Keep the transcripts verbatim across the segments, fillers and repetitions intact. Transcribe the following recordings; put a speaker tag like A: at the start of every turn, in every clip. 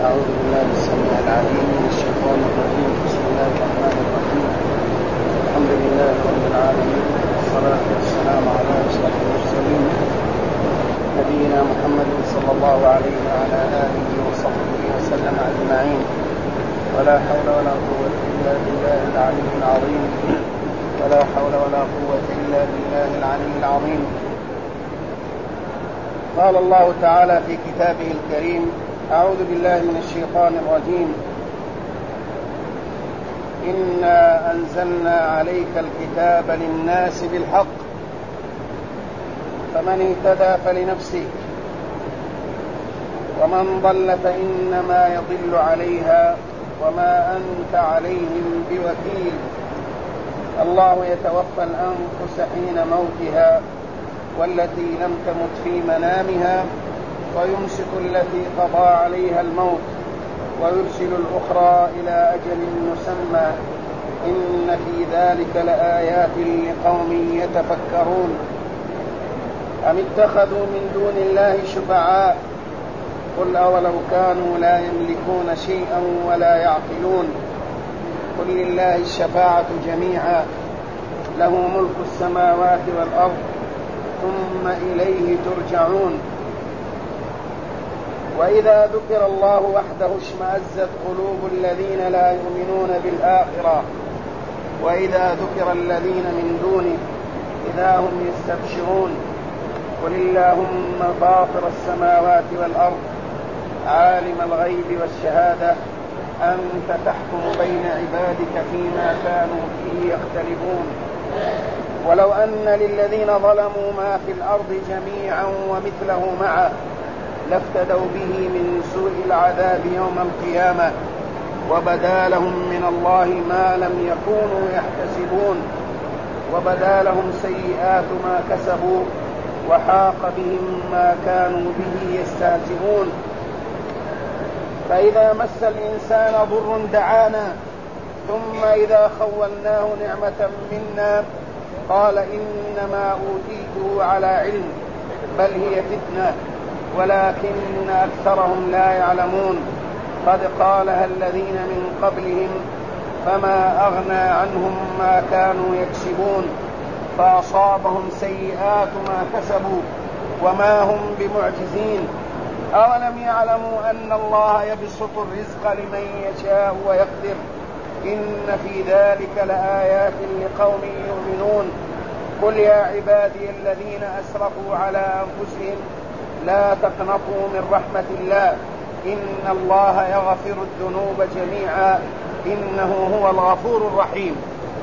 A: أعوذ بالله السميع العليم من الشيطان الرجيم. بسم الله الرحمن الرحيم. الحمد لله رب العالمين، والصلاة والسلام على أشرف المرسلين نبينا محمد صلى الله عليه وعلى آله وصحبه وسلم أجمعين. ولا حول ولا قوة إلا بالله العلي العظيم ولا حول ولا قوة إلا بالله العلي العظيم. قال الله تعالى في كتابه الكريم: أعوذ بالله من الشيطان الرجيم. إنا أنزلنا عليك الكتاب للناس بالحق فمن اهتدى فلنفسه ومن ضل فإنما يضل عليها وما أنت عليهم بوكيل. الله يتوفى الأنفس حين موتها والتي لم تمت في منامها ويمسك التي قضى عليها الموت ويرسل الأخرى إلى أجل مسمى. إن في ذلك لآيات لقوم يتفكرون. أم اتخذوا من دون الله شفعاء قل أولو كانوا لا يملكون شيئا ولا يعقلون. قل لله الشفاعة جميعا له ملك السماوات والأرض ثم إليه ترجعون. وإذا ذكر الله وحده اشمأزت قلوب الذين لا يؤمنون بالآخرة وإذا ذكر الذين من دونه إذا هم يستبشرون. قل اللهم فاطر السماوات والأرض عالم الغيب والشهادة أنت تحكم بين عبادك فيما كانوا فيه يختلفون. ولو أن للذين ظلموا ما في الأرض جميعا ومثله معه لافتدوا به من سوء العذاب يوم القيامة وبدا لهم من الله ما لم يكونوا يحتسبون وبدا لهم سيئات ما كسبوا وحاق بهم ما كانوا به يستهزئون. فإذا مس الإنسان ضر دعانا ثم إذا خولناه نعمة منا قال إنما أوتيته على علم بل هي فتنة ولكن أكثرهم لا يعلمون. قد قالها الذين من قبلهم فما أغنى عنهم ما كانوا يكسبون فأصابهم سيئات ما كسبوا وما هم بمعجزين. أولم يعلموا أن الله يبسط الرزق لمن يشاء ويقدر إن في ذلك لآيات لقوم يؤمنون. قل يا عبادي الذين أسرفوا على أنفسهم لا تقنطوا من رحمة الله إن الله يغفر الذنوب جميعا إنه هو الغفور الرحيم.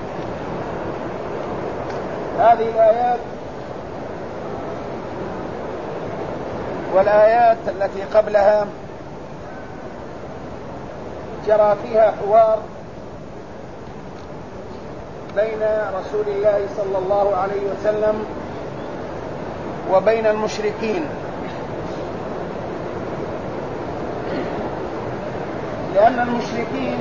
A: هذه الآيات والآيات التي قبلها جرى فيها حوار بين رسول الله صلى الله عليه وسلم وبين المشركين، لأن المشركين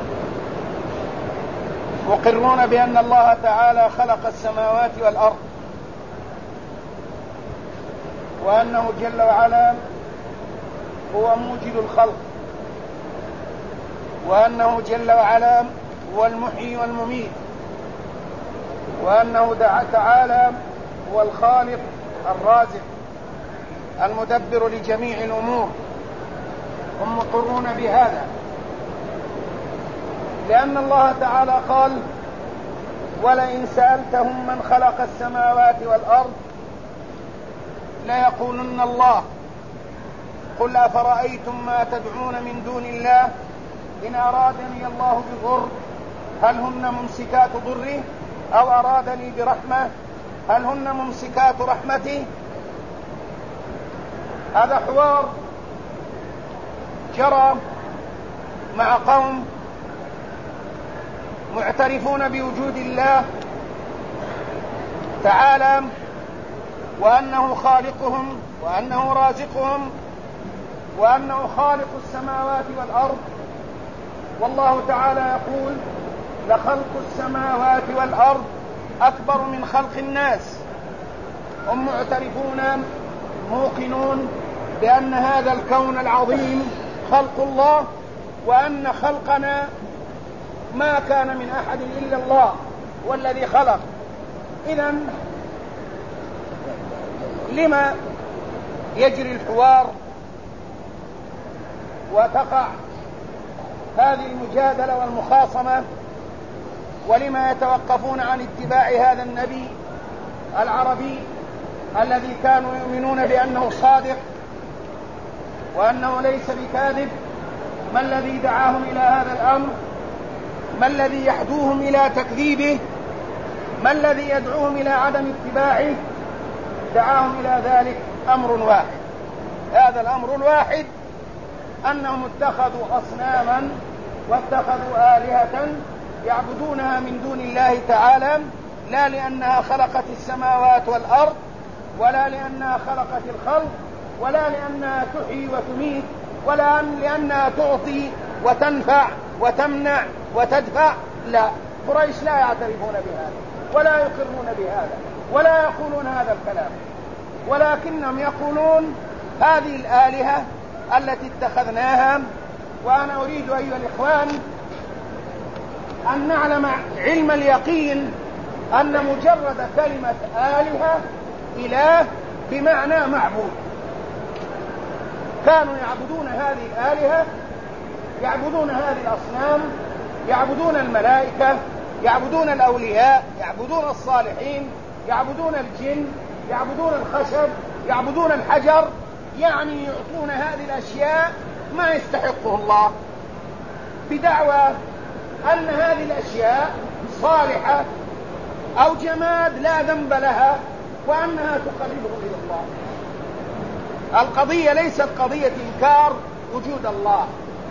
A: مقرون بأن الله تعالى خلق السماوات والأرض وأنه جل وعلا هو موجد الخلق وأنه جل وعلا هو المحيي والمميت وأنه تعالى هو الخالق الرازق المدبر لجميع الأمور. هم مقرون بهذا لأن الله تعالى قال: ولئن سألتهم من خلق السماوات والأرض ليقولن الله قل أفرأيتم ما تدعون من دون الله إن أرادني الله بضر هل هن ممسكات ضره أو أرادني برحمة هل هن ممسكات رحمتي. هذا حوار جرى مع قوم معترفون بوجود الله تعالى وأنه خالقهم وأنه رازقهم وأنه خالق السماوات والأرض. والله تعالى يقول: لخلق السماوات والأرض أكبر من خلق الناس. هم معترفون موقنون بأن هذا الكون العظيم خلق الله، وأن خلقنا ما كان من أحد إلا الله والذي خلق. إذن لما يجري الحوار وتقع هذه المجادلة والمخاصمة؟ ولما يتوقفون عن اتباع هذا النبي العربي الذي كانوا يؤمنون بأنه صادق وأنه ليس بكاذب؟ ما الذي دعاهم إلى هذا الأمر؟ ما الذي يحدوهم إلى تكذيبه؟ ما الذي يدعوهم إلى عدم اتباعه؟ دعاهم إلى ذلك أمر واحد. هذا الأمر الواحد أنهم اتخذوا أصناما واتخذوا آلهة يعبدونها من دون الله تعالى، لا لأنها خلقت السماوات والأرض، ولا لأنها خلقت الخلق، ولا لأنها تحيي وتميت، ولا لأنها تعطي وتنفع وتمنع وتدفع. لا، قريش لا يعترفون بهذا ولا يقرون بهذا ولا يقولون هذا الكلام، ولكنهم يقولون هذه الآلهة التي اتخذناها. وأنا أريد أيها الإخوان أن نعلم علم اليقين أن مجرد كلمة آلهة إله بمعنى معبود. كانوا يعبدون هذه الآلهة، يعبدون هذه الأصنام، يعبدون الملائكة، يعبدون الأولياء، يعبدون الصالحين، يعبدون الجن، يعبدون الخشب، يعبدون الحجر، يعني يعطون هذه الأشياء ما يستحقه الله، بدعوى أن هذه الأشياء صالحة أو جماد لا ذنب لها وأنها تقربهم إلى الله. القضية ليست قضية إنكار وجود الله،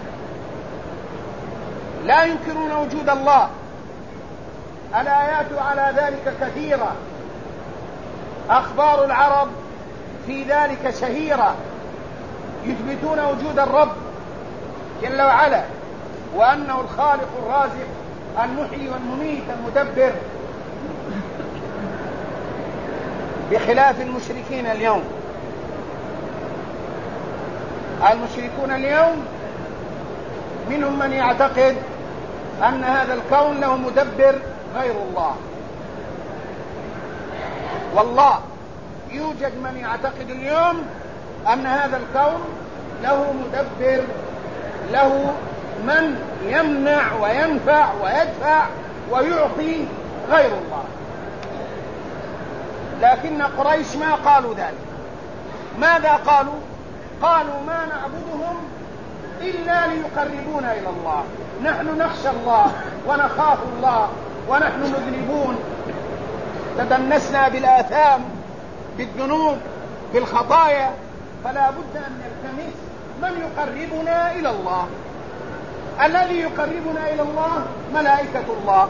A: لا ينكرون وجود الله، الآيات على ذلك كثيرة، أخبار العرب في ذلك شهيرة، يثبتون وجود الرب جل وعلا وأنه الخالق الرازق المحيي والمميت المدبر، بخلاف المشركين اليوم. المشركون اليوم منهم من يعتقد أن هذا الكون له مدبر غير الله. والله يوجد من يعتقد اليوم أن هذا الكون له مدبر، له من يمنع وينفع ويدفع ويعطي غير الله. لكن قريش ما قالوا ذلك. ماذا قالوا؟ قالوا ما نعبدهم إلا ليقربونا إلى الله، نحن نخشى الله ونخاف الله ونحن مذنبون، تدنسنا بالآثام بالذنوب بالخطايا، فلا بد أن نلتمس من يقربنا إلى الله. الذي يقربنا إلى الله ملائكة الله،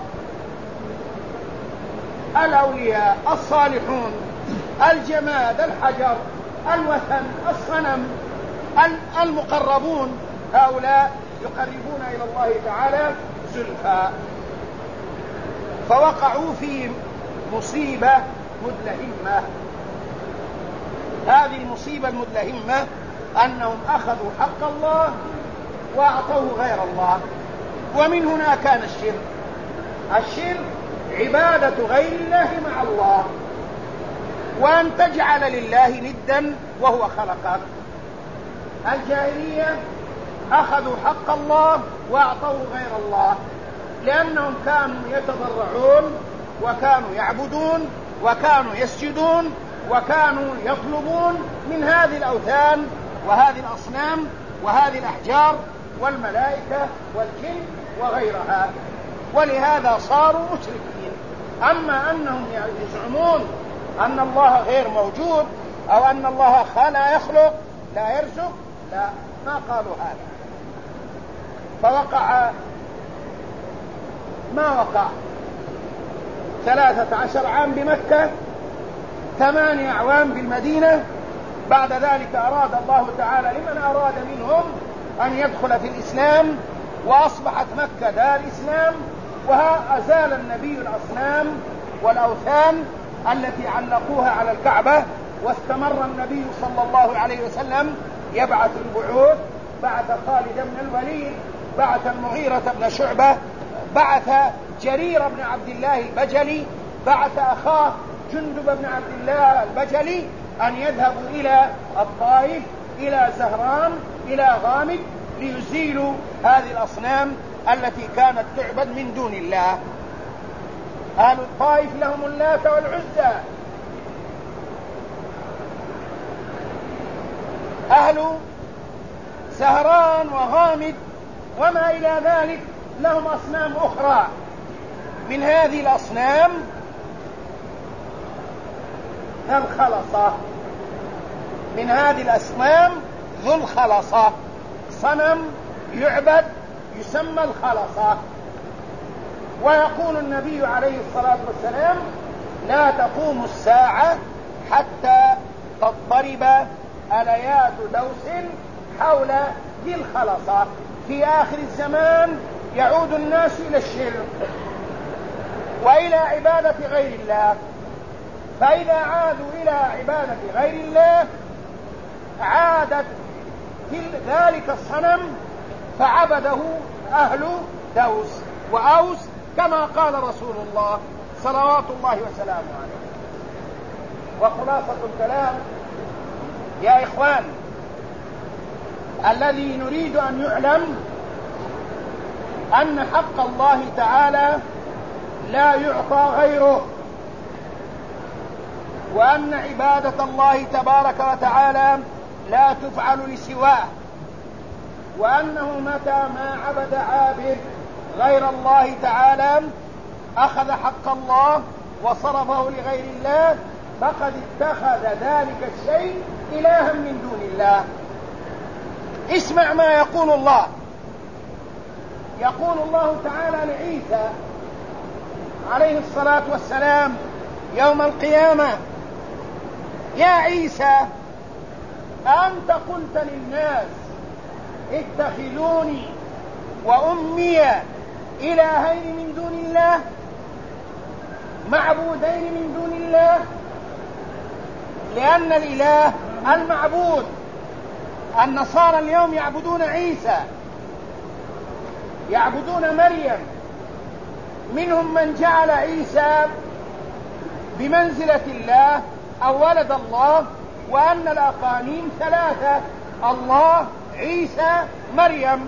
A: الأولياء، الصالحون، الجماد، الحجر، الوثن، الصنم، المقربون، هؤلاء يقربون إلى الله تعالى زلفى. فوقعوا في مصيبة مدلهمة. هذه المصيبة المدلهمة أنهم أخذوا حق الله وأعطوه غير الله. ومن هنا كان الشرك. الشرك عبادة غير الله مع الله، وأن تجعل لله ندا وهو خلقك. الجاهلية أخذوا حق الله وأعطوه غير الله، لأنهم كانوا يتضرعون وكانوا يعبدون وكانوا يسجدون وكانوا يطلبون من هذه الأوثان وهذه الأصنام وهذه الأحجار والملائكة والجن وغيرها، ولهذا صاروا مشركين. أما أنهم يزعمون أن الله غير موجود أو أن الله لا يخلق لا يرزق، لا، ما قالوا هذا. فوقع ما وقع ثلاثة عشر عام بمكة، ثمانية أعوام بالمدينة. بعد ذلك أراد الله تعالى لمن أراد منهم أن يدخل في الإسلام، وأصبحت مكة دار إسلام، وأزال النبي الأصنام والأوثان التي علقوها على الكعبة، واستمر النبي صلى الله عليه وسلم يبعث البعوث، بعث خالد بن الوليد، بعث المغيرة بن شعبة، بعث جرير بن عبد الله البجلي، بعث أخاه جندب بن عبد الله البجلي أن يذهبوا إلى الطائف، إلى زهران، إلى غامد، ليزيلوا هذه الأصنام التي كانت تعبد من دون الله. أهل الطائف لهم اللات والعزى، أهل زهران وغامد وما إلى ذلك لهم أصنام أخرى. من هذه الأصنام ذو الخلصة، من هذه الأصنام ذو الخلصة، صنم يعبد يسمى الخلصة. ويقول النبي عليه الصلاة والسلام: لا تقوم الساعة حتى تضطرب أليات دوس حول ذي الخلصة. في آخر الزمان يعود الناس إلى الشرك وإلى عبادة غير الله، فإذا عادوا إلى عبادة غير الله عادت ذلك الصنم فعبده أهل دوس وأوس، كما قال رسول الله صلوات الله وسلامه عليه. وخلاصة الكلام يا إخوان، الذي نريد أن يعلم أن حق الله تعالى لا يعطى غيره، وأن عبادة الله تبارك وتعالى لا تفعل لسواه، وأنه متى ما عبد عابد غير الله تعالى أخذ حق الله وصرفه لغير الله فقد اتخذ ذلك الشيء إلها من دون الله. اسمع ما يقول الله. يقول الله تعالى لعيسى عليه الصلاة والسلام يوم القيامة: يا عيسى أنت قلت للناس اتخذوني وأمي إلهين من دون الله، معبودين من دون الله، لأن الإله المعبود. النصارى اليوم يعبدون عيسى، يعبدون مريم، منهم من جعل عيسى بمنزلة الله أو ولد الله، وأن الأقانيم ثلاثة: الله، عيسى، مريم.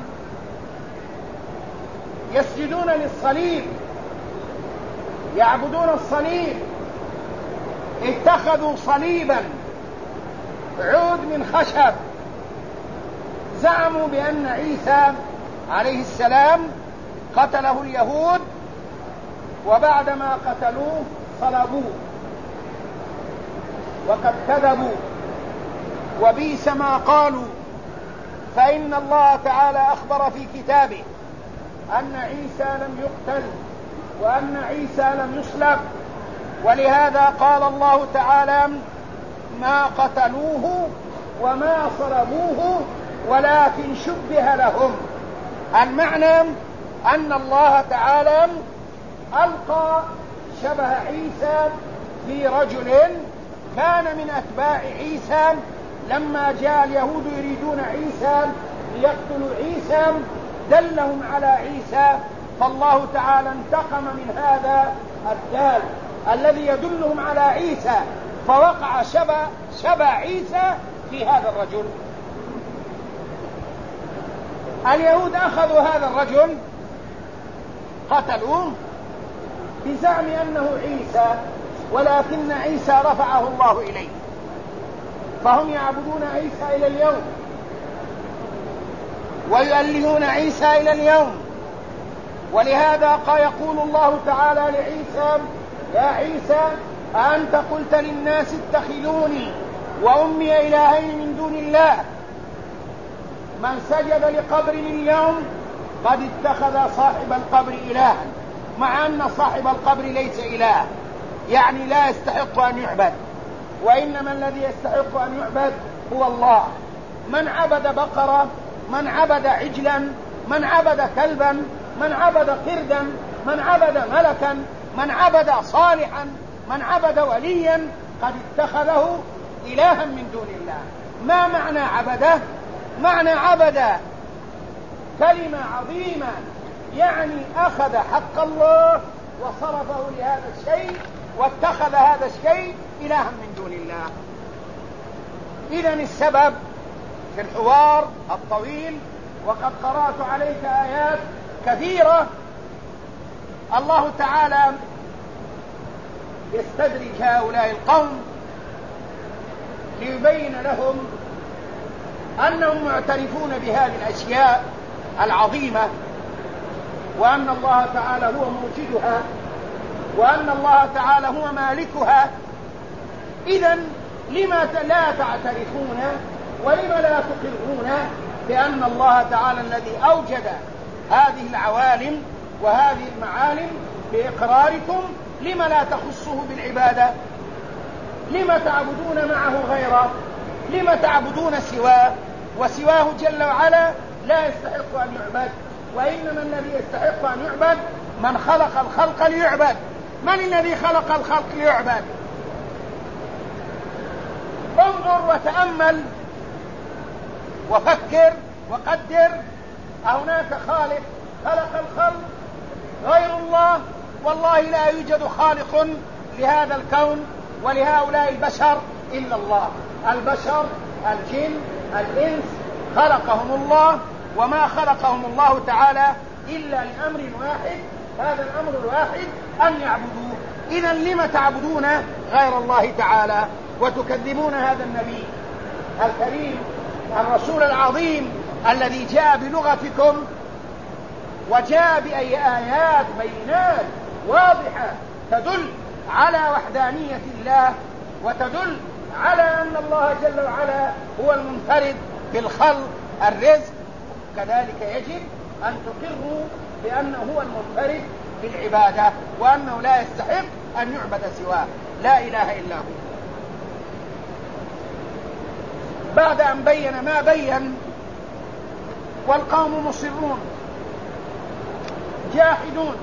A: يسجدون للصليب، يعبدون الصليب، اتخذوا صليبا عود من خشب، زعموا بأن عيسى عليه السلام قتله اليهود، وبعدما قتلوه صلبوه، وقد كذبوا وبئس ما قالوا. فإن الله تعالى أخبر في كتابه أن عيسى لم يقتل وأن عيسى لم يصلب، ولهذا قال الله تعالى: ما قتلوه وما صلبوه ولكن شبه لهم. المعنى أن الله تعالى ألقى شبه عيسى في رجل كان من أتباع عيسى، لما جاء اليهود يريدون عيسى ليقتلوا عيسى دلهم على عيسى، فالله تعالى انتقم من هذا الدال الذي يدلهم على عيسى، فوقع شبه, شبه عيسى في هذا الرجل. اليهود أخذوا هذا الرجل قتلوه بزعم أنه عيسى، ولكن عيسى رفعه الله إليه، فهم يعبدون عيسى إلى اليوم ويؤلهون عيسى إلى اليوم. ولهذا يقول الله تعالى لعيسى: يا عيسى أنت قلت للناس اتخذوني وأمي إلهين من دون الله. من سجد لقبر اليوم قد اتخذ صاحب القبر إلها، مع أن صاحب القبر ليس إله، يعني لا يستحق أن يعبد، وإنما الذي يستحق أن يعبد هو الله. من عبد بقرة، من عبد عجلا، من عبد كلبا، من عبد قردا، من عبد ملكا، من عبد صالحا، من عبد وليا، قد اتخذه إلها من دون الله. ما معنى عبده؟ معنى عبد كلمة عظيمة، يعني أخذ حق الله وصرفه لهذا الشيء واتخذ هذا الشيء إلها من دون الله. إذن السبب في الحوار الطويل، وقد قرأت عليك آيات كثيرة الله تعالى يستدرج هؤلاء القوم ليبين لهم أنهم معترفون بهذه الأشياء العظيمة، وأن الله تعالى هو موجدها، وأن الله تعالى هو مالكها. إذن لما لا تعترفون ولما لا تقرون بأن الله تعالى الذي أوجد هذه العوالم وهذه المعالم بإقراركم، لما لا تخصه بالعبادة؟ لما تعبدون معه غيره؟ لما تعبدون سواه؟ وسواه جل وعلا لا يستحق أن يعبد، وإنما الذي يستحق أن يعبد من خلق الخلق ليعبد. من الذي خلق الخلق ليعبد؟ انظر وتأمل وفكر وقدر، هناك خالق خلق الخلق غير الله؟ والله لا يوجد خالق لهذا الكون ولهؤلاء البشر إلا الله. البشر الجن الإنس خلقهم الله، وما خلقهم الله تعالى إلا لأمر واحد، هذا الأمر الواحد أن يعبدوه. إذن لم تعبدون غير الله تعالى وتكذبون هذا النبي الكريم الرسول العظيم الذي جاء بلغتكم وجاء بأي آيات بينات واضحة تدل على وحدانية الله وتدل على أن الله جل وعلا هو المنفرد بالخلق الرزق. كذلك يجب أن تقروا بأنه هو المنفرد بالعبادة، وأنه لا يستحق أن يعبد سواه، لا إله إلا هو. بعد أن بين ما بين والقوم مصرون جاحدون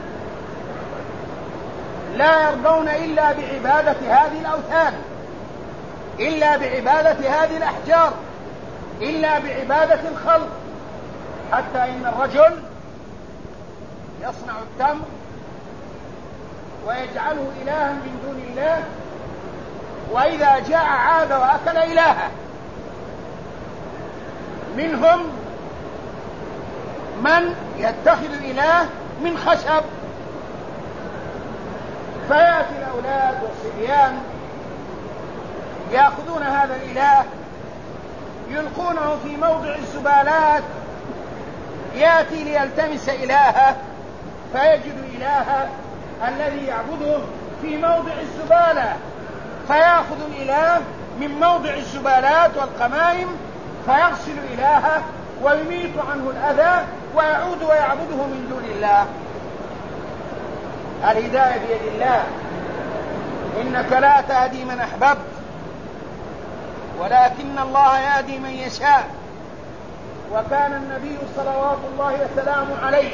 A: لا يرضون إلا بعبادة هذه الأوثان، إلا بعبادة هذه الأحجار، إلا بعبادة الخلق، حتى إن الرجل يصنع التمر ويجعله إلها من دون الله، وإذا جاء عاد وأكل إلها. منهم من يتخذ إله من خشب، فيأتي الأولاد والصبيان يأخذون هذا الإله يلقونه في موضع الزبالات، يأتي ليلتمس إلهه فيجد إلهه الذي يعبده في موضع الزبالة، فيأخذ الإله من موضع الزبالات والقمائم فيغسل إلهه ويميت عنه الأذى ويعود ويعبده من دون الله. الهداية بيد الله، إنك لا تهدي من أحببت ولكن الله يهدي من يشاء. وكان النبي صلوات الله وسلامه عليه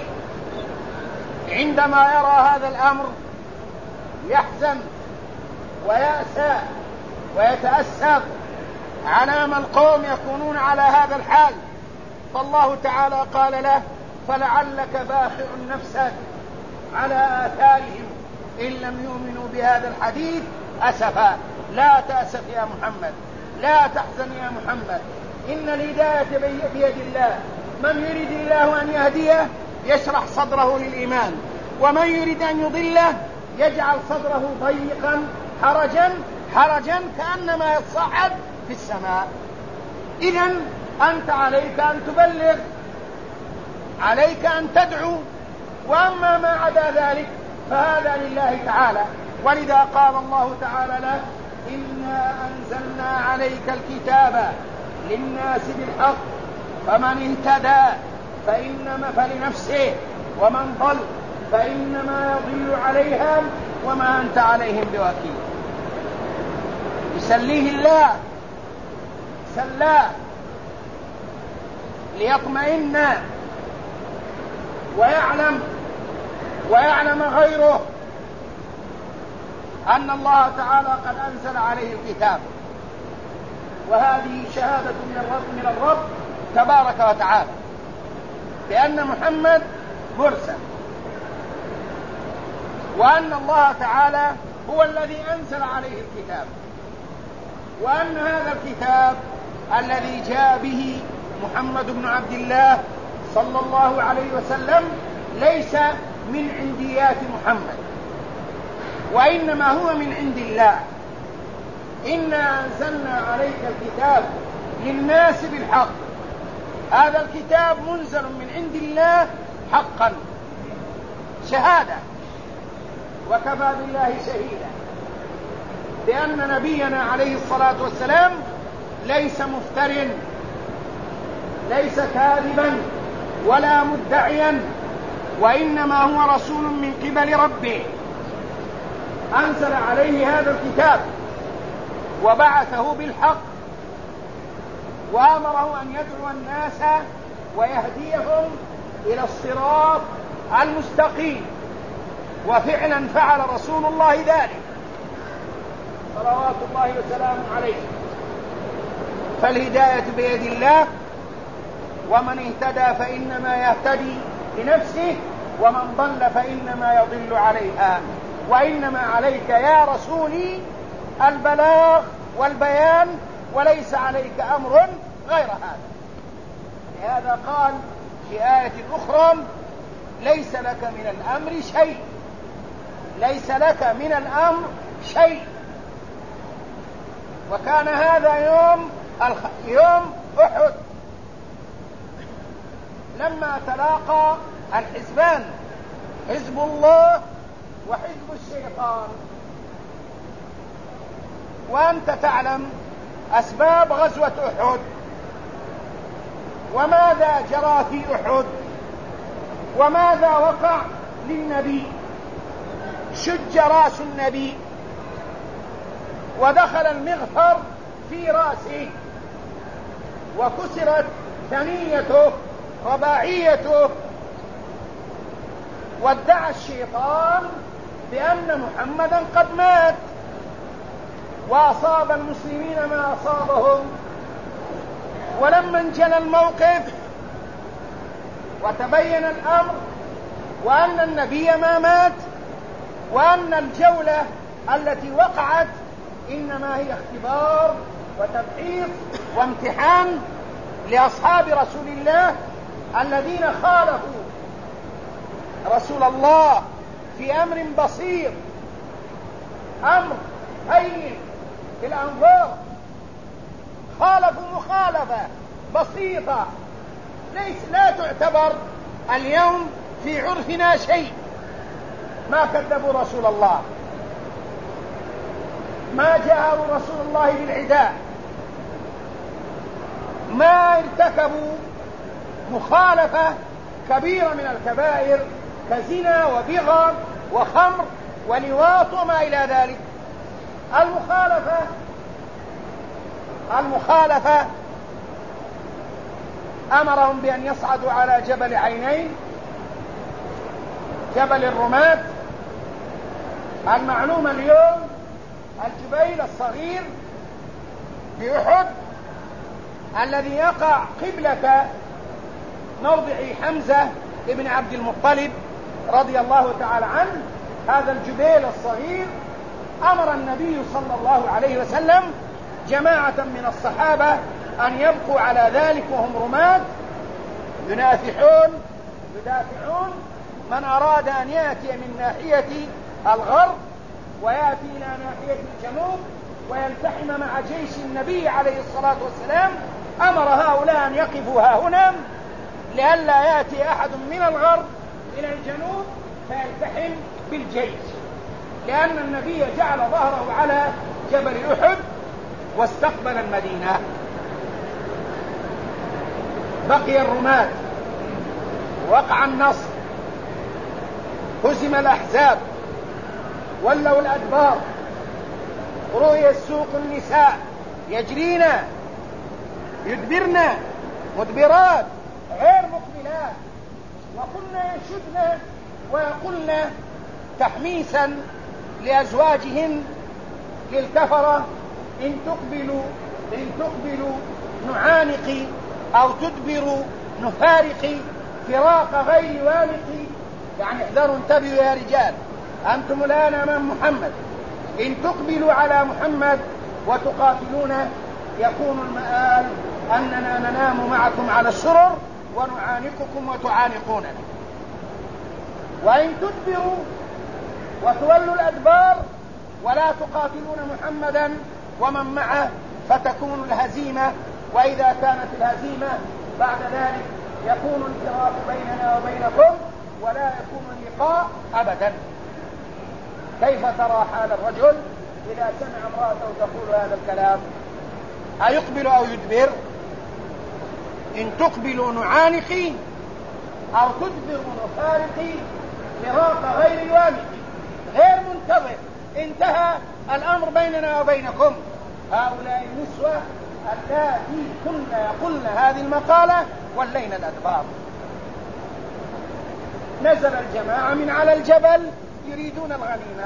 A: عندما يرى هذا الأمر يحزن ويأسى ويتأسف على ما القوم يكونون على هذا الحال، فالله تعالى قال له: فلعلك باخع نفسك على آثارهم إن لم يؤمنوا بهذا الحديث أسفا. لا تأسف يا محمد، لا تحزن يا محمد، إن الهداية بيد الله، من يريد الله أن يهديه يشرح صدره للإيمان، ومن يريد أن يضله يجعل صدره ضيقا حرجا حرجا كأنما يصعد في السماء. إذن أنت عليك أن تبلغ، عليك أن تدعو، وأما ما عدا ذلك فهذا لله تعالى. ولذا قال الله تعالى له: إنا أنزلنا عليك الكتاب للناس بالحق فمن اهتدى فإنما فلنفسه ومن ضل فإنما يضل عليها وما أنت عليهم بوكيل. يسليه الله سلاه ليطمئن ويعلم ويعلم غيره أن الله تعالى قد أنزل عليه الكتاب، وهذه شهادة من الرب, من الرب تبارك وتعالى، بأن محمد مرسل، وأن الله تعالى هو الذي أنزل عليه الكتاب، وأن هذا الكتاب الذي جاء به محمد بن عبد الله صلى الله عليه وسلم ليس من عنديات محمد، وإنما هو من عند الله. إنا أنزلنا عليك الكتاب للناس بالحق، هذا الكتاب منزل من عند الله حقا شهادة، وكفى بالله شهيدا بأن نبينا عليه الصلاة والسلام ليس مفتر، ليس كاذبا ولا مدعيا، وإنما هو رسول من قبل ربه أنزل عليه هذا الكتاب وبعثه بالحق، وأمره أن يدعو الناس ويهديهم إلى الصراط المستقيم، وفعلا فعل رسول الله ذلك صلوات الله وسلامه عليه. فالهداية بيد الله، ومن اهتدى فإنما يهتدي لنفسه، ومن ضل فإنما يضل عليها، وإنما عليك يا رسولي البلاغ والبيان، وليس عليك أمر غير هذا. لهذا قال في آية أخرى: ليس لك من الأمر شيء، ليس لك من الأمر شيء. وكان هذا يوم الخ... يوم أحد، لما تلاقى الحزبان، حزب الله وحزب الشيطان. وأنت تعلم أسباب غزوة أحد، وماذا جرى في أحد، وماذا وقع للنبي. شج رأس النبي، ودخل المغفر في رأسه، وكسرت ثنيته رباعيته، وادعى الشيطان بأن محمدا قد مات، وأصاب المسلمين ما أصابهم. ولما انجلى الموقف وتبين الأمر، وأن النبي ما مات، وأن الجولة التي وقعت إنما هي اختبار وتبعيض وامتحان لأصحاب رسول الله الذين خالفوا رسول الله في أمر بسيط، أمر هين في الأنظار، خالفوا مخالفة بسيطة ليس لا تعتبر اليوم في عرفنا شيء. ما كذبوا رسول الله، ما جاءوا رسول الله بالعداء، ما ارتكبوا مخالفة كبيرة من الكبائر كزنا وبغى وخمر ولواط وما إلى ذلك. المخالفة المخالفة أمرهم بأن يصعدوا على جبل عينين، جبل الرماة المعلوم اليوم الجبيل الصغير بأحد، الذي يقع قبلة موضع حمزة ابن عبد المطلب رضي الله تعالى عنه. هذا الجبيل الصغير أمر النبي صلى الله عليه وسلم جماعة من الصحابة أن يبقوا على ذلك وهم رماة ينافحون يدافعون من أراد أن يأتي من ناحية الغرب ويأتي إلى ناحية الجنوب ويلتحم مع جيش النبي عليه الصلاة والسلام. أمر هؤلاء أن يقفوا ها هنا لئلا يأتي أحد من الغرب إلى الجنوب فيلتحم بالجيش، لأن النبي جعل ظهره على جبل أحد واستقبل المدينة. بقي الرماة، وقع النصر، هزم الأحزاب، ولوا الأدبار، رؤي السوق النساء يجرين يدبرن مدبرات غير مقبلات، وكنا يشدن ويقولن تحميسا لأزواجهن للكفرة: إن تقبلوا إن تقبلوا نعانق أو تدبر نفارق فراق غير وامق. يعني احذروا، انتبهوا يا رجال، أنتم الآن أمام محمد، إن تقبلوا على محمد وتقاتلون يكون المآل أننا ننام معكم على السرر ونعانقكم وتعانقوننا، وإن تدبروا وتولوا الأدبار ولا تقاتلون محمدا ومن معه فتكون الهزيمة، وإذا كانت الهزيمة بعد ذلك يكون الفراق بيننا وبينكم ولا يكون اللقاء أبدا. كيف ترى حال الرجل إذا سمع امرأته تقول هذا الكلام؟ أيقبل أو يدبر؟ إن تقبلوا نعانقي أو تدبر نفارقي فراق غير وامق، غير منتظر، انتهى الأمر بيننا وبينكم. هؤلاء النسوة اللاتي كن يقولن هذه المقالة ولينا الأدبار. نزل الجماعة من على الجبل يريدون الغنيمة،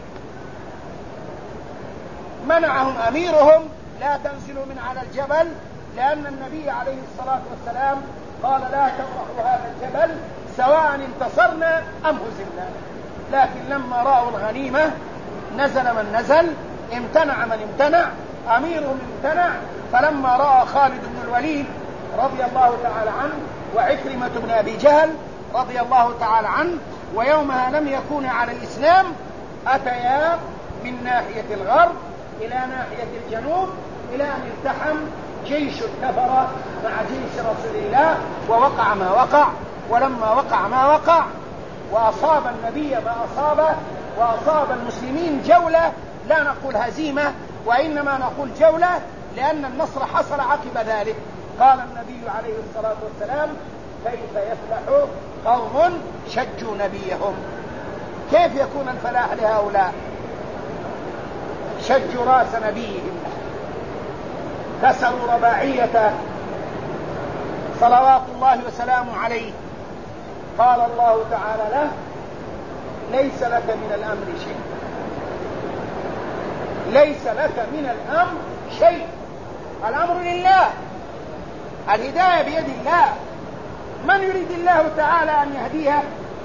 A: منعهم أميرهم لا تنزلوا من على الجبل، لأن النبي عليه الصلاة والسلام قال لا تطرحوا هذا الجبل سواء انتصرنا أم هزمنا. لكن لما رأوا الغنيمة نزل من نزل، امتنع من امتنع، أميرهم امتنع. فلما رأى خالد بن الوليد رضي الله تعالى عنه وعكرمة بن أبي جهل رضي الله تعالى عنه، ويومها لم يكون على الإسلام، أتيا من ناحية الغرب إلى ناحية الجنوب إلى أن التحم جيش الكفرة مع جيش رسول الله، ووقع ما وقع. ولما وقع ما وقع وأصاب النبي ما أصابه وأصاب المسلمين جولة، لا نقول هزيمة وإنما نقول جولة، لأن النصر حصل عقب ذلك. قال النبي عليه الصلاة والسلام كيف يفلح قوم شجوا نبيهم؟ كيف يكون الفلاح لهؤلاء؟ شجوا رأس نبيهم، كسروا رباعيته صلوات الله وسلامه عليه. قال الله تعالى له ليس لك من الأمر شيء، ليس لك من الأمر شيء، الأمر لله، الهداية بيد الله. من يريد الله تعالى أن يهديه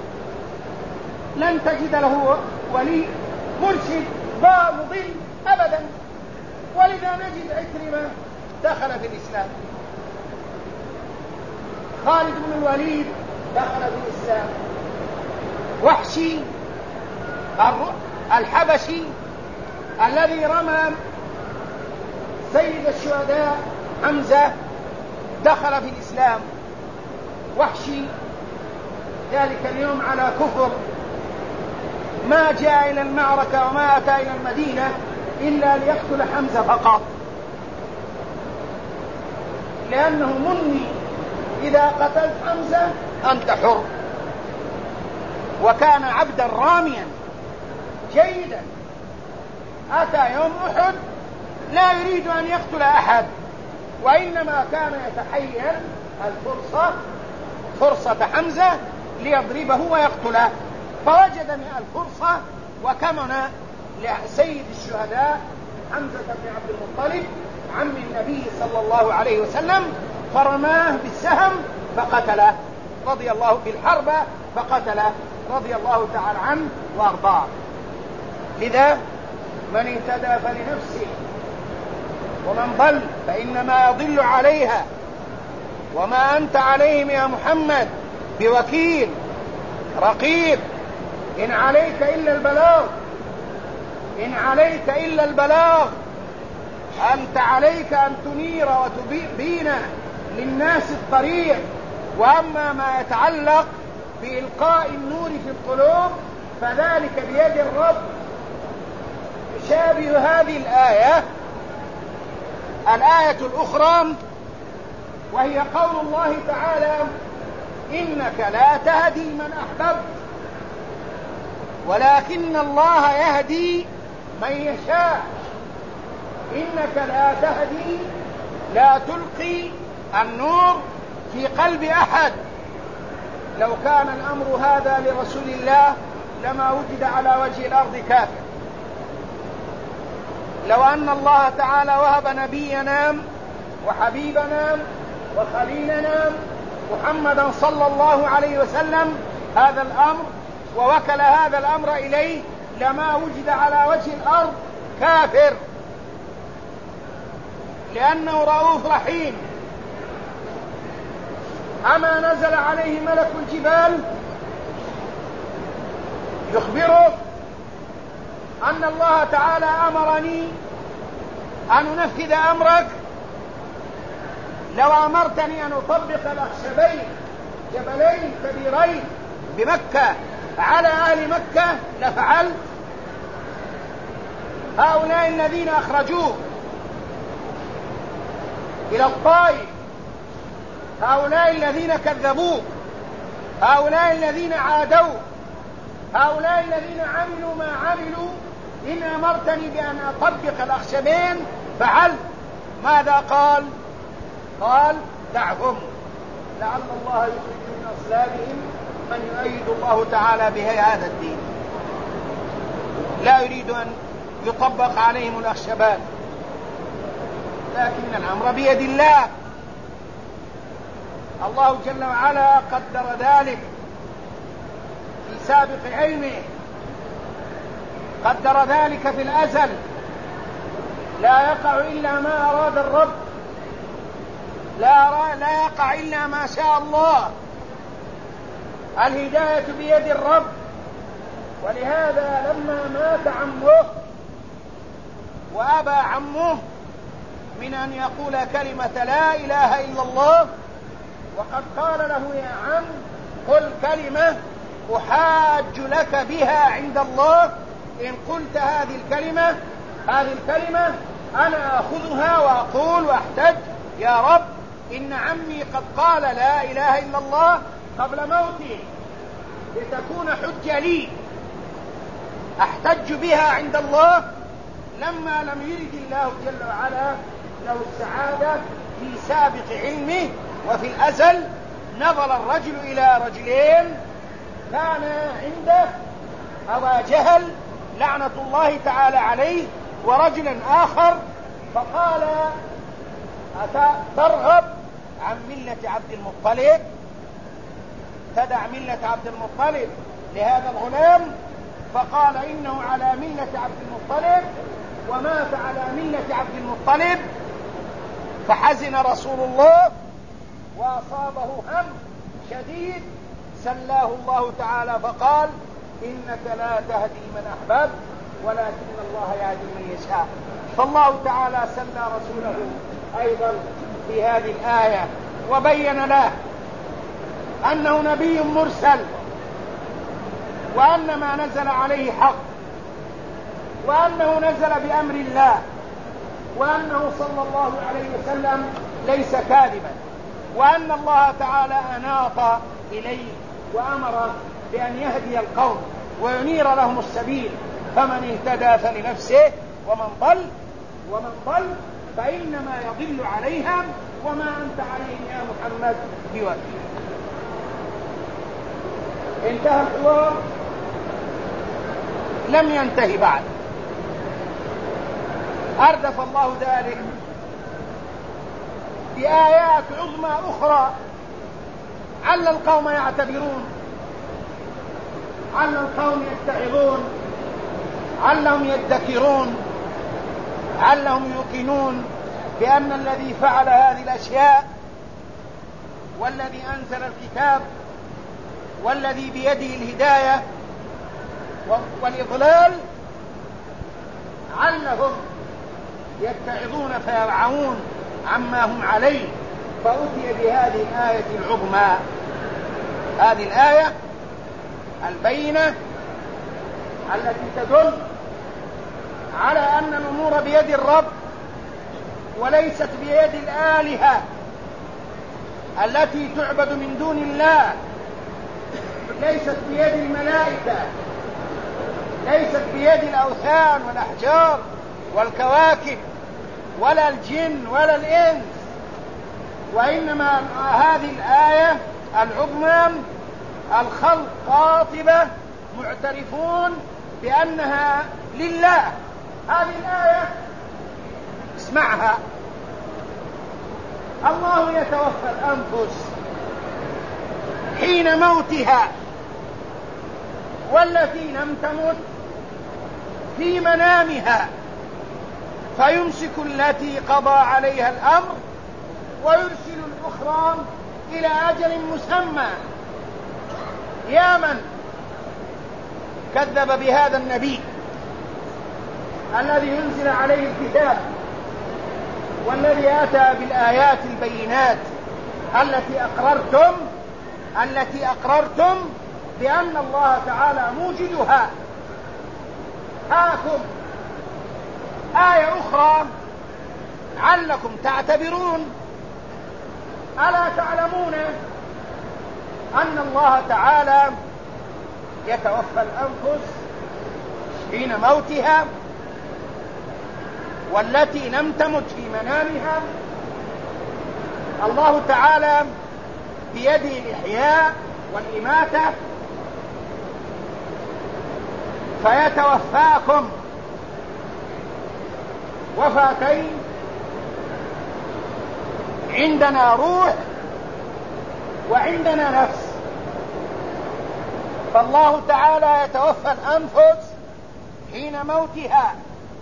A: لن تجد له ولي مرشد مضل أبدا. ولذا نجد عكرمة دخل في الإسلام، خالد بن الوليد دخل في الإسلام، وحشي الحبشي الذي رمى سيد الشهداء حمزة دخل في الإسلام. وحشي ذلك اليوم على كفر، ما جاء إلى المعركة وما أتى إلى المدينة إلا ليقتل حمزة فقط، لأنه مني إذا قتلت حمزة أنت حر. وكان عبدا راميا جيدا، أتى يوم أحد لا يريد أن يقتل أحد، وإنما كان يتحين الفرصة فرصة حمزة ليضربه ويقتله، فوجد الفرصة وكمن لسيد الشهداء حمزة بن عبد المطلب عم النبي صلى الله عليه وسلم، فرماه بالسهم فقتله رضي الله بالحرب فقتله رضي الله تعالى عنه وارضاه. لذا من اهتدى فلنفسه ومن ضل فإنما يضل عليها، وما أنت عليهم يا محمد بوكيل رقيب، إن عليك إلا البلاغ، إن عليك إلا البلاغ، أنت عليك أن تنير وتبين للناس الطريق. وأما ما يتعلق بإلقاء النور في القلوب فذلك بيد الرب. يشابه هذه الآية الآية الأخرى، وهي قول الله تعالى إنك لا تهدي من أحببت ولكن الله يهدي من يشاء. إنك لا تهدي، لا تلقي النور في قلب أحد. لو كان الأمر هذا لرسول الله لما وجد على وجه الأرض كافر. لو أن الله تعالى وهب نبينا وحبيبنا وخليلنا محمدا صلى الله عليه وسلم هذا الأمر ووكل هذا الأمر إليه لما وجد على وجه الأرض كافر، لأنه رؤوف رحيم. أما نزل عليه ملك الجبال يخبره أن الله تعالى أمرني أن أنفذ أمرك، لو أمرتني أن أطبق الأخشبين جبلين كبيرين بمكة على أهل مكة لفعلت. هؤلاء الذين أخرجوه إلى الطائف، هؤلاء الذين كذبوه، هؤلاء الذين عادوا، هؤلاء الذين عملوا ما عملوا، إن أمرتني بأن أطبق الأخشبين فعلت. ماذا قال؟ قال دعهم لعل الله يخرج من أصلابهم من يؤيد الله تعالى به هذا الدين. لا يريد أن يطبق عليهم الأخشبان، لكن الأمر بيد الله. الله جل وعلا قدر ذلك في سابق علمه، قدر ذلك في الأزل، لا يقع إلا ما أراد الرب، لا, لا يقع إلا ما شاء الله. الهداية بيد الرب. ولهذا لما مات عمه وأبى عمه من أن يقول كلمة لا إله إلا الله، وقد قال له يا عم قل كلمة أحاج لك بها عند الله، إن قلت هذه الكلمة هذه الكلمة أنا أخذها وأقول وأحتج يا رب إن عمي قد قال لا إله إلا الله قبل موته لتكون حجة لي أحتج بها عند الله. لما لم يرد الله جل وعلا له السعادة في سابق علمه وفي الأزل، نظر الرجل إلى رجلين كان عنده، أبا جهل لعنة الله تعالى عليه ورجلا آخر، فقال أترغب عن ملة عبد المطلب؟ تدع ملة عبد المطلب لهذا الغلام؟ فقال إنه على ملة عبد المطلب ومات على ملة عبد المطلب. فحزن رسول الله وأصابه هم شديد، سلاه الله تعالى فقال إنك لا تهدي من أحببت ولكن الله يهدي من يشاء. فالله تعالى سلى رسوله أيضا في هذه الآية وبين له أنه نبي مرسل، وأن ما نزل عليه حق، وأنه نزل بأمر الله، وأنه صلى الله عليه وسلم ليس كاذبا، وأن الله تعالى أناط إليه وأمر بأن يهدي القوم وينير لهم السبيل، فمن اهتدى فلنفسه ومن ضل ومن ضل فإنما يضل عليها وما أنت عليهم يا محمد بوكيل. انتهى الحوار؟ لم ينتهي بعد. أردف الله ذلك بآيات عظمى أخرى عل القوم يعتبرون، عل القوم يتعظون، علهم يذكرون، علهم يوقنون بأن الذي فعل هذه الأشياء والذي أنزل الكتاب والذي بيده الهداية والإضلال علهم يتعظون فيرعون عما هم عليه. فأتي بهذه الآية العظمى، هذه الآية البينة التي تدل على أن الأمور بيد الرب وليست بيد الآلهة التي تعبد من دون الله، ليست بيد الملائكة، ليست بيد الأوثان والأحجار والكواكب ولا الجن ولا الإنس، وإنما هذه الآية العظمى الخلق قاطبة معترفون بأنها لله. هذه الآية اسمعها، الله يتوفى الأنفس حين موتها والتي لم تمت في منامها، فيمسك التي قضى عليها الأمر ويرسل الأخرى إلى أجل مسمى. يا من كذب بهذا النبي الذي ينزل عليه الكتاب والذي أتى بالآيات البينات التي أقررتم التي أقررتم بأن الله تعالى موجدها، هاكم آية أخرى علكم تعتبرون. ألا تعلمون أن الله تعالى يتوفى الأنفس حين موتها والتي لم تمت في منامها؟ الله تعالى بيده الإحياء والإماتة، فيتوفاكم وفاتين، عندنا روح وعندنا نفس. فالله تعالى يتوفى الأنفس حين موتها.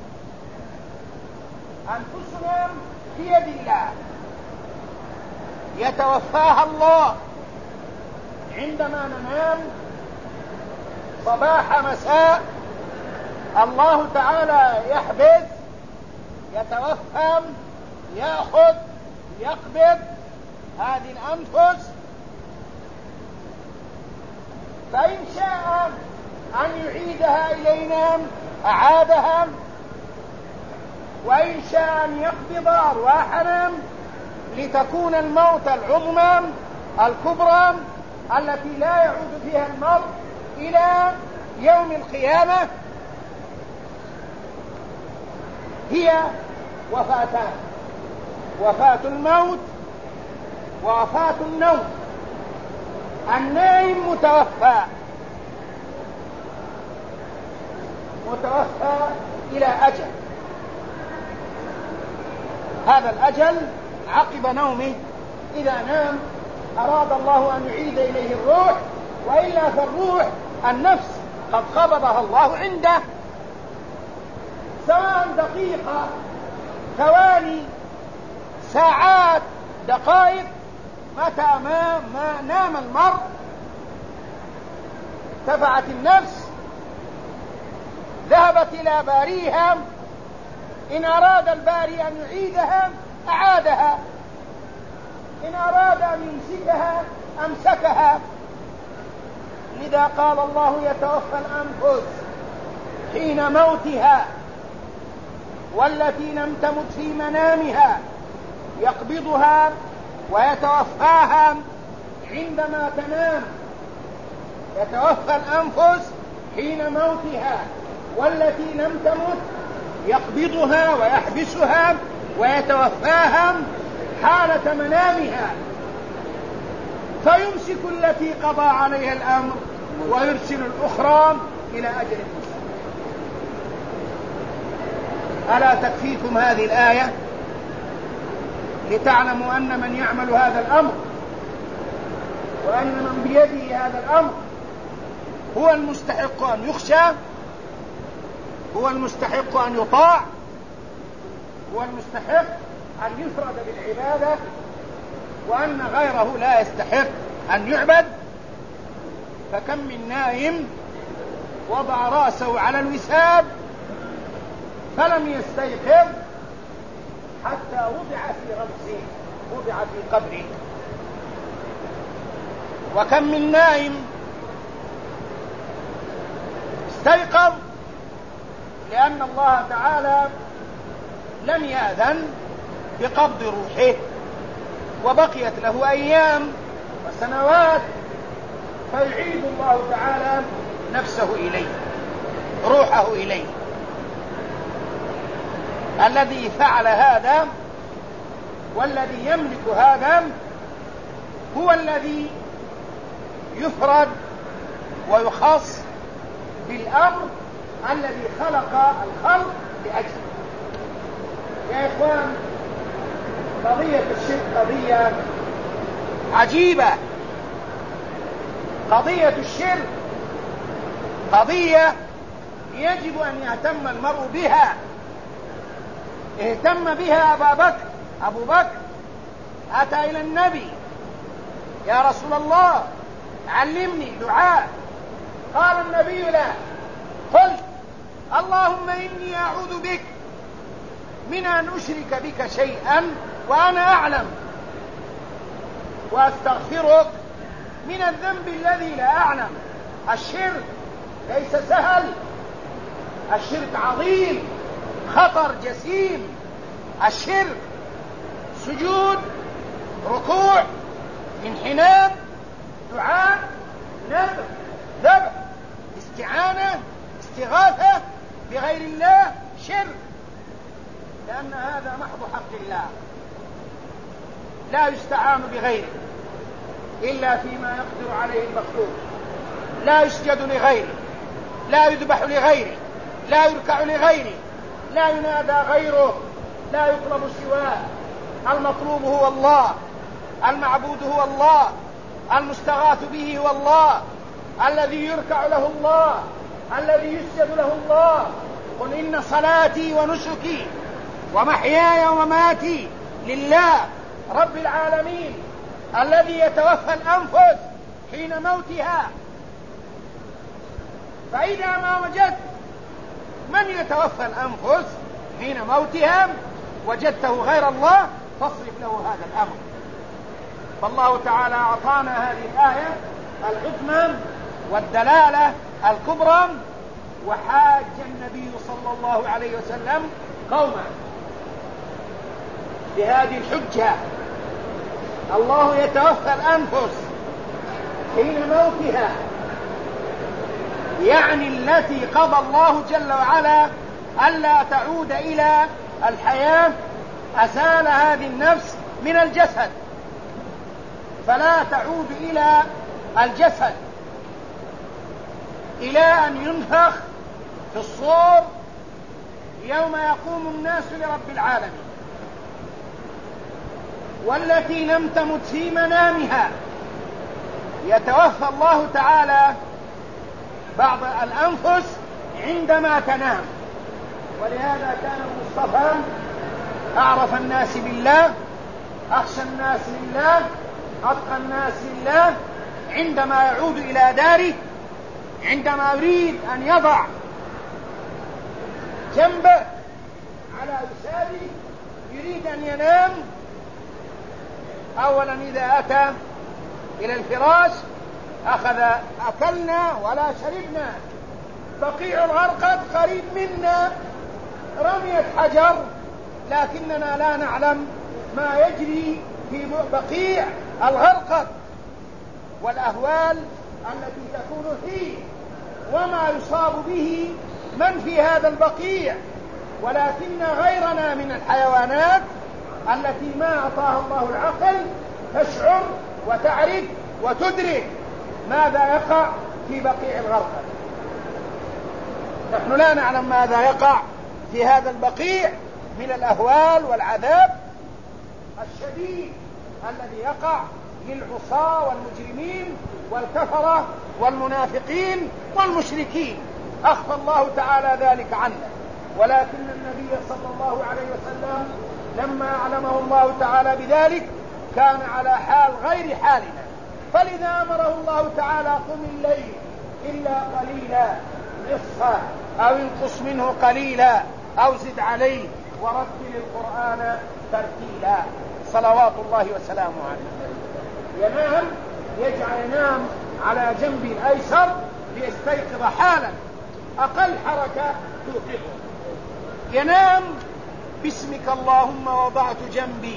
A: أنفسنا في يد الله، يتوفاها الله عندما ننام صباح مساء. الله تعالى يحبس، يتوفى، يأخذ، يقبض هذه الأنفس، فإن شاء أن يعيدها إلينا أعادها، وإن شاء أن يقبض أرواحنا لتكون الموت العظمى الكبرى التي لا يعود فيها المرء إلى يوم القيامة، هي وفاتان: وفاة الموت ووفاة النوم. النائم متوفى متوفى إلى أجل، هذا الأجل عقب نومه. إذا نام أراد الله أن يعيد إليه الروح، وإلا فالروح النفس قد قبضها الله عنده، سواء دقيقة، ثواني، ساعات، دقائق، متى ما, ما نام المرء ارتفعت النفس، ذهبت إلى باريها. إن أراد الباري أن يعيدها أعادها، إن أراد أن يمسكها أمسكها. لذا قال الله يتوفى الأنفس حين موتها والتي لم تمت في منامها، يقبضها ويتوفاها عندما تنام. يتوفى الأنفس حين موتها والتي لم تمت، يقبضها ويحبسها ويتوفاها حالة منامها، فيمسك التي قضى عليها الأمر ويرسل الأخرى إلى أجل مسمى. ألا تكفيكم هذه الآية لتعلموا أن من يعمل هذا الأمر وأن من بيده هذا الأمر هو المستحق أن يخشى، هو المستحق أن يطاع، هو المستحق أن يفرد بالعبادة، وأن غيره لا يستحق أن يعبد. فكم من نائم وضع رأسه على الوساد فلم يستيقظ حتى وضع في رمسه، وضع في قبره. وكم من نائم استيقظ لأن الله تعالى لم يأذن بقبض روحه، وبقيت له أيام وسنوات، فيعيد الله تعالى نفسه إليه، روحه إليه. الذي فعل هذا والذي يملك هذا هو الذي يفرد ويخص بالأمر الذي خلق الخلق لأجله. يا إخوان، قضية الشرك قضية عجيبة. قضية الشرك قضية يجب أن يهتم المرء بها. اهتم بها أبا بكر أبو بكر أتى إلى النبي: يا رسول الله علمني دعاء. قال النبي له: قل اللهم إني أعوذ بك من أن أشرك بك شيئا وأنا أعلم، وأستغفرك من الذنب الذي لا أعلم. الشرك ليس سهل، الشرك عظيم، خطر جسيم. الشرك سجود، ركوع، انحناء، دعاء، نذر، ذبح، استعانة، استغاثة بغير الله، شرك، لأن هذا محض حق الله، لا يستعان بغيره إلا فيما يقدر عليه المخلوق. لا يسجد لغيره، لا يذبح لغيره، لا يركع لغيره، لا ينادى غيره، لا يطلب سواه. المطلوب هو الله، المعبود هو الله، المستغاث به هو الله، الذي يركع له الله، الذي يسجد له الله. قل إن صلاتي ونسكي ومحياي ومماتي لله رب العالمين، الذي يتوفى الأنفس حين موتها. فإذا ما وجدت من يتوفى الأنفس حين موتها وجدته غير الله فاصرف له هذا الأمر. فالله تعالى أعطانا هذه الآية العظمى والدلالة الكبرى. وحاج النبي صلى الله عليه وسلم قوما بهذه الحجة: الله يتوفى الأنفس حين موتها، يعني التي قضى الله جل وعلا ألا تعود إلى الحياة، أزال هذه النفس من الجسد فلا تعود إلى الجسد إلى أن ينفخ في الصور يوم يقوم الناس لرب العالمين. والتي لم تمت في منامها يتوفى الله تعالى بعض الأنفس عندما تنام. ولهذا كان المصطفى أعرف الناس بالله، أخشى الناس لله، أتقى الناس لله. عندما يعود إلى داره، عندما يريد أن يضع جنبه على وساده، يريد أن ينام، أولا إذا أتى إلى الفراش أخذ أكلنا ولا شربنا. بقيع الغرقد قريب منا، رمية حجر، لكننا لا نعلم ما يجري في بقيع الغرقد والأهوال التي تكون فيه وما يصاب به من في هذا البقيع. ولكن غيرنا من الحيوانات التي ما أعطاها الله العقل تشعر وتعرف وتدرك ماذا يقع في بقيع الغرقد. نحن لا نعلم ماذا يقع في هذا البقيع من الأهوال والعذاب الشديد الذي يقع للعصاة والمجرمين والكفرة والمنافقين والمشركين. أخفى الله تعالى ذلك عنا، ولكن النبي صلى الله عليه وسلم لما أعلمه الله تعالى بذلك كان على حال غير حالنا، فلذا أمره الله تعالى: قم الليل إلا قليلا نصفه أو انقص منه قليلا أو زد عليه ورتل القرآن ترتيلا. صلوات الله وسلامه عليه. ينام، يجعل ينام على جنب الأيسر ليستيقظ حالا، أقل حركة توقفه. ينام باسمك اللهم وضعت جنبي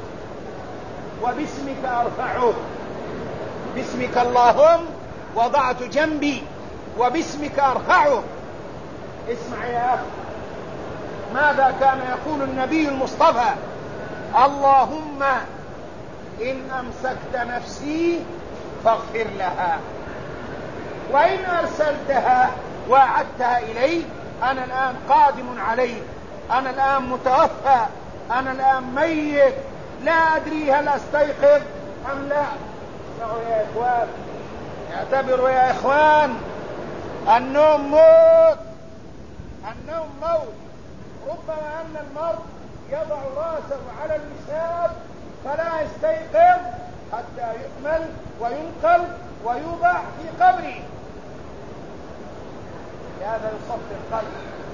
A: وباسمك أرفعه. باسمك اللهم وضعت جنبي وباسمك أرفعه. اسمع يا أخي ماذا كان يقول النبي المصطفى: اللهم إن أمسكت نفسي فاغفر لها، وإن أرسلتها وأعدتها إلي أنا الآن قادم عليك، أنا الآن متوفى، أنا الآن ميت، لا أدري هل أستيقظ أم لا. اسمعوا يا إخوان، اعتبروا يا إخوان، النوم موت، النوم موت. ربما أن المرء يضع رأسه على الوساد فلا يستيقظ حتى يحمل وينقل ويوضع في قبره. لهذا يصفي القلب،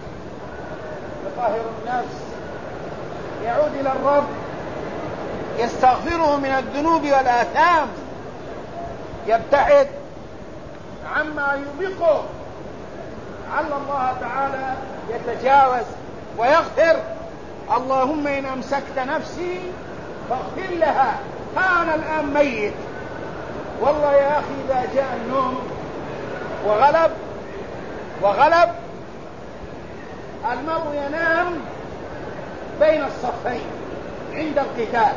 A: يطهر النفس، يعود إلى الرب، يستغفره من الذنوب والآثام، يبتعد عما يوبقه، لعل الله تعالى يتجاوز ويغفر. اللهم إن أمسكت نفسي فاغفر لها، ها أنا الآن ميت. والله يا أخي إذا جاء النوم وغلب وغلب المرء ينام بين الصفين عند القتال،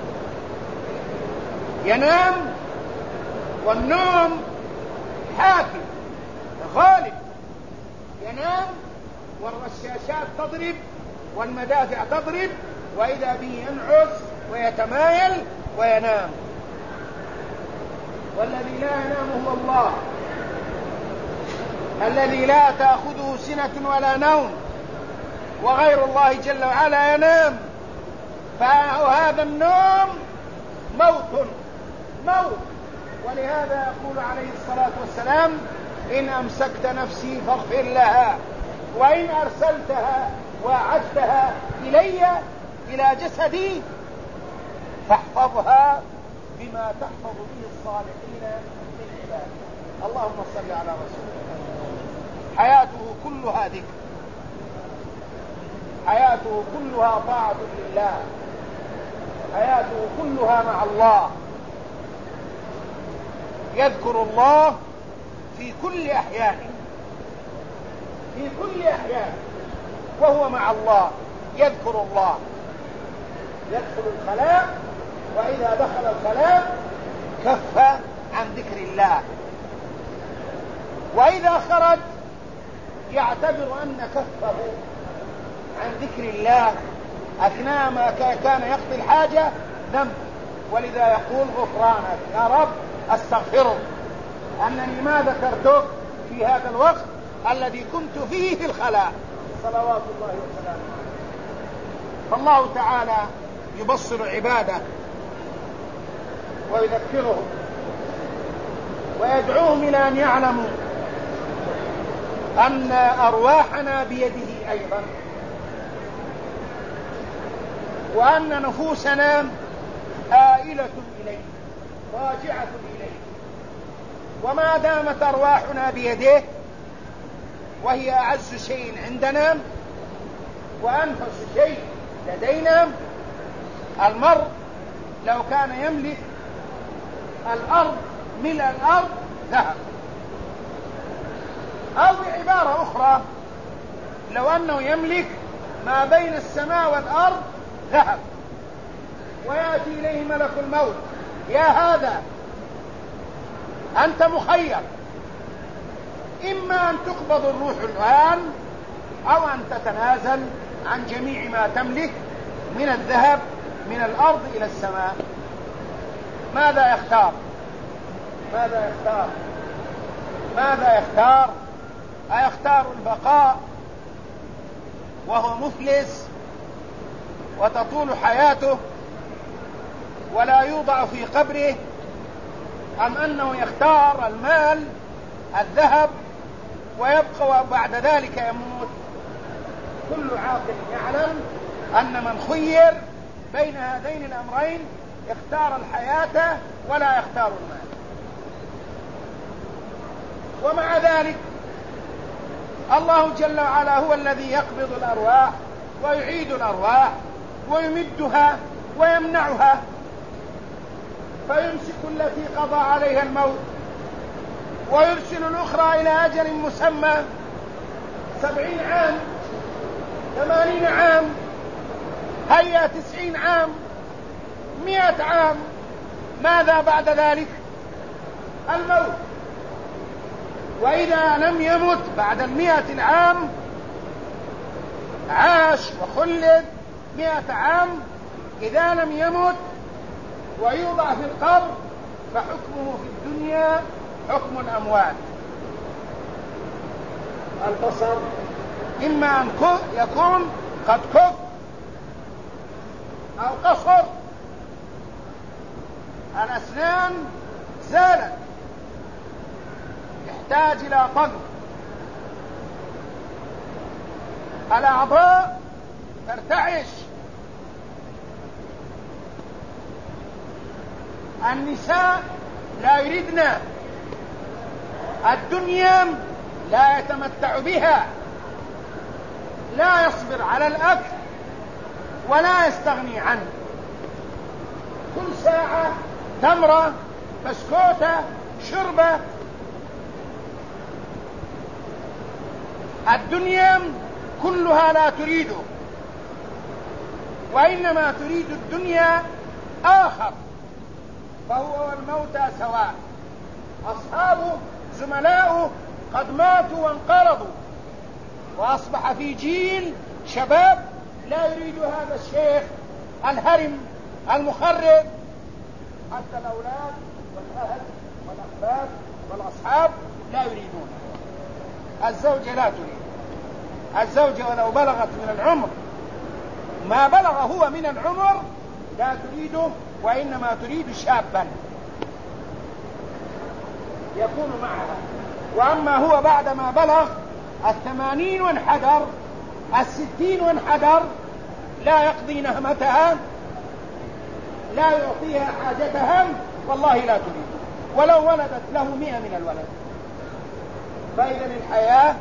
A: ينام والنوم حاكم غالب، ينام والرشاشات تضرب والمدافع تضرب، وإذا به ينعس ويتمايل وينام. والذي لا ينام هو الله، الذي لا تأخذه سنة ولا نوم، وغير الله جل وعلا ينام. فهذا النوم موت موت. ولهذا يقول عليه الصلاة والسلام: إن أمسكت نفسي فاغفر لها، وإن أرسلتها وأعدتها إلي إلى جسدي فاحفظها بما تحفظ به الصالحين من عبادك. اللهم صل على رسولك. حياته كلها ذكر، حياته كلها طاعة لله، حياته كلها مع الله، يذكر الله في كل أحيانه، في كل أحيانه وهو مع الله يذكر الله. يدخل الخلاء، وإذا دخل الخلاء كف عن ذكر الله، وإذا خرج يعتبر أن كفه عن ذكر الله أثناء ما كان يقضي الحاجة ذنب. ولذا يقول: غفرانك يا رب أستغفرك أنني ما ذكرتك في هذا الوقت الذي كنت فيه في الخلاء، صلوات الله وسلامه. فالله تعالى يبصر عباده ويذكرهم ويدعوهم إلى أن يعلموا أن أرواحنا بيده أيضا، وأن نفوسنا آئلة إليه راجعة إليه. وما دامت أرواحنا بيده وهي أعز شيء عندنا وأنفس شيء لدينا، المرء لو كان يملك الأرض ملء الأرض ذهب، أو بعبارة أخرى لو أنه يملك ما بين السماء والأرض ذهب، ويأتي إليه ملك الموت: يا هذا أنت مخير، إما أن تقبض الروح الآن أو أن تتنازل عن جميع ما تملك من الذهب من الأرض إلى السماء. ماذا يختار؟ ماذا يختار؟ ماذا يختار؟ أيختار البقاء وهو مفلس وتطول حياته ولا يوضع في قبره، أم أنه يختار المال الذهب ويبقى بعد ذلك يموت؟ كل عاقل يعلم أن من خير بين هذين الأمرين اختار الحياة ولا يختار المال. ومع ذلك الله جل وعلا هو الذي يقبض الأرواح ويعيد الأرواح ويمدها ويمنعها، فيمسك التي قضى عليها الموت ويرسل الأخرى إلى أجل مسمى، سبعين عام، ثمانين عام، هيا تسعين عام، مئة عام. ماذا بعد ذلك؟ الموت. وإذا لم يمت بعد المئة العام عاش وخلد مئة عام، إذا لم يمت ويوضع في القبر فحكمه في الدنيا حكم الأموات. البصر إما أن يكون قد كف أو قصر، الأسنان زالت يحتاج إلى طلب، الأعضاء ترتعش، النساء لا يريدن الدنيا، لا يتمتع بها، لا يصبر على الأكل ولا يستغني عنه، كل ساعة تمرة بسكوتة شربة. الدنيا كلها لا تريده، وإنما تريد الدنيا آخر، فهو والموتى سواء. أصحابه زملاؤه قد ماتوا وانقرضوا، وأصبح في جيل شباب لا يريد هذا الشيخ الهرم المخرب، حتى الأولاد والأهل والأحباب والأصحاب لا يريدون. الزوجة لا تريد، الزوجة ولو بلغت من العمر ما بلغ هو من العمر لا تريده، وإنما تريد شابا يكون معها. وأما هو بعدما بلغ الثمانين وانحدر الستين وانحدر لا يقضي نهمتها، لا يعطيها حاجتها، والله لا تريد ولو ولدت له مئة من الولد. فإذا الحياة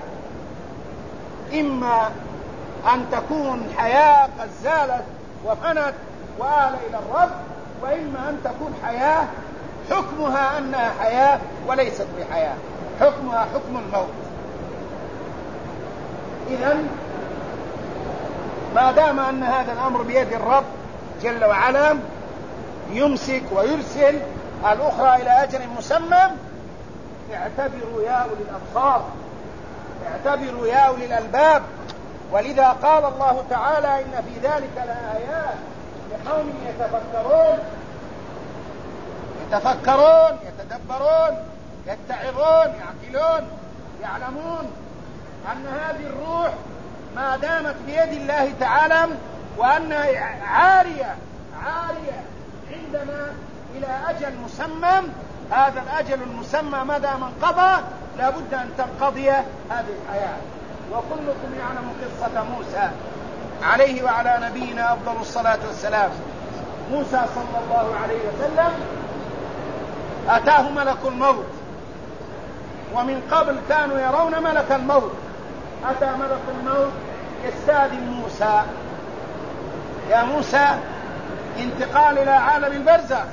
A: إما أن تكون حياة قد زالت وفنت وآل إلى الرب، وإما أن تكون حياة حكمها أنها حياة وليست بحياة، حكمها حكم الموت. إذن ما دام أن هذا الأمر بيد الرب جل وعلا يمسك ويرسل الأخرى إلى أجل مسمى، اعتبروا يا أولي الأبصار، اعتبروا يا أولي الألباب. ولذا قال الله تعالى إن في ذلك لآيات لقوم يتفكرون يتفكرون يتدبرون يتعظون يعقلون، يعلمون أن هذه الروح ما دامت بيد الله تعالى وأنها عارية عارية عندنا إلى أجل مسمى، هذا الأجل المسمى ما دام انقضى لابد أن تنقضي هذه الحياة. وكلكم يعلم قصة موسى عليه وعلى نبينا أفضل الصلاة والسلام. موسى صلى الله عليه وسلم أتاه ملك الموت، ومن قبل كانوا يرون ملك الموت. أتى ملك الموت يستأذن موسى: يا موسى انتقال إلى عالم البرزخ.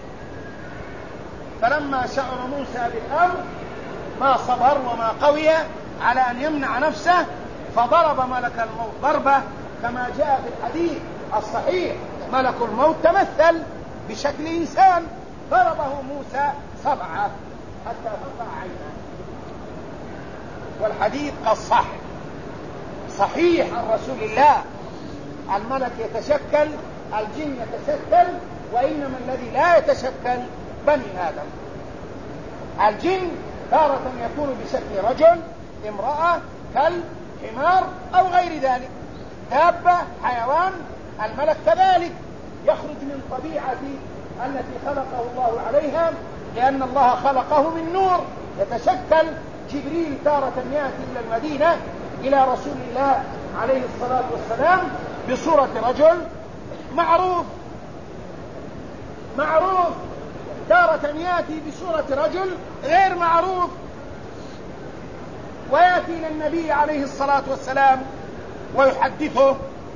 A: فلما شعر موسى بالأمر ما صبر وما قوي على أن يمنع نفسه، فضرب ملك الموت ضربة كما جاء في الحديث الصحيح: ملك الموت تمثل بشكل إنسان، ضربه موسى صبعة حتى فقع عينه. والحديث قد صح صحيح عن رسول الله: الملك يتشكل، الجن يتشكل، وإنما الذي لا يتشكل بني آدم. الجن تارة يكون بشكل رجل، امرأة، كلب، حمار أو غير ذلك، دابة، حيوان. الملك كذلك يخرج من طبيعة التي خلقه الله عليها، لأن الله خلقه من نور. يتشكل جبريل تارة يأتي إلى المدينة إلى رسول الله عليه الصلاة والسلام بصورة رجل معروف معروف تارة يأتي بصورة رجل غير معروف، ويأتي إلى النبي عليه الصلاة والسلام ويحدثه،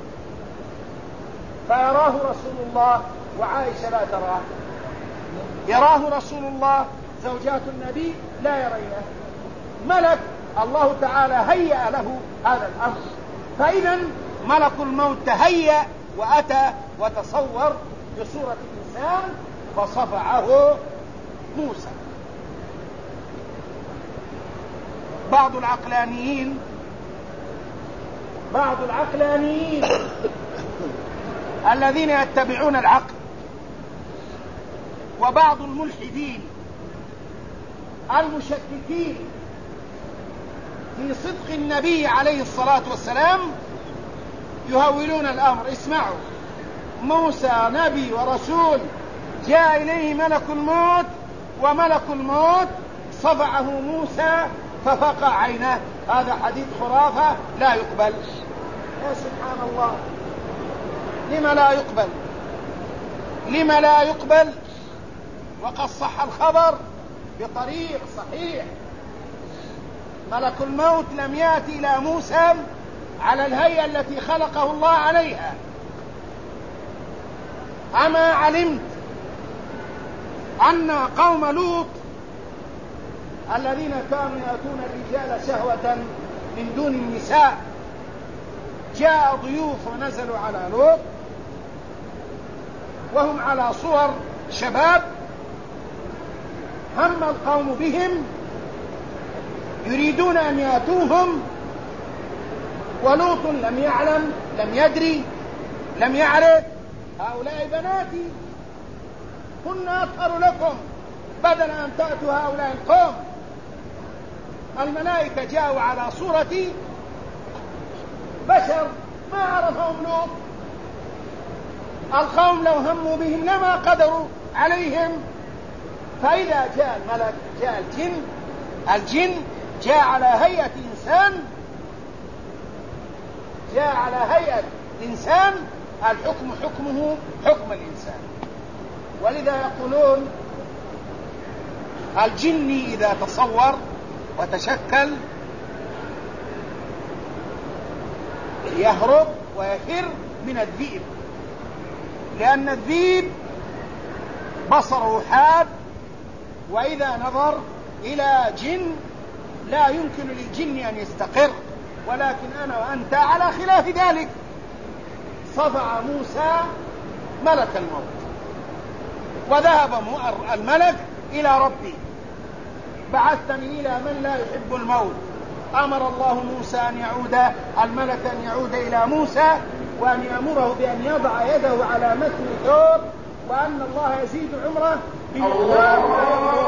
A: فيراه رسول الله وعائشة لا تراه، يراه رسول الله زوجات النبي لا يرينه. ملك الله تعالى هيأ له هذا الأمر. فإذا ملك الموت تهيأ وأتى وتصور بصورة إنسان فصفعه موسى. بعض العقلانيين بعض العقلانيين الذين يتبعون العقل، وبعض الملحدين المشككين في صدق النبي عليه الصلاة والسلام يهولون الأمر. اسمعوا، موسى نبي ورسول، جاء إليه ملك الموت، وملك الموت صفعه موسى ففقع عينه. هذا حديث خرافة لا يقبل. يا سبحان الله، لما لا يقبل؟ لما لا يقبل وقد صح الخبر بطريق صحيح؟ ملك الموت لم يأتي إلى موسى على الهيئة التي خلقه الله عليها. أما علمت أن قوم لوط الذين كانوا يأتون الرجال شهوة من دون النساء، جاء ضيوف ونزلوا على لوط وهم على صور شباب، هم القوم بهم يريدون أن يأتوهم، ولوط لم يعلم، لم يدري، لم يعرف هؤلاء بناتي كن أطهر لكم بدل أن تأتوا هؤلاء القوم. الملائكة جاءوا على صورة بشر ما عرفهم لوط. القوم لو هموا بهم لما قدروا عليهم. فإذا جاء الملك، جاء الجن، الجن جاء على هيئة إنسان، جاء على هيئة إنسان، الحكم حكمه حكم الإنسان. ولذا يقولون الجن إذا تصور وتشكل يهرب ويفر من الذئب، لأن الذئب بصره حاد، وإذا نظر إلى جن لا يمكن للجن أن يستقر. ولكن أنا وأنت على خلاف ذلك. صفع موسى ملك الموت، وذهب الملك إلى ربي، بعثتني إلى من لا يحب الموت. أمر الله موسى أن يعود، الملك أن يعود إلى موسى، وأن يأمره بأن يضع يده على متن الثور، وأن الله يزيد عمره بمقدار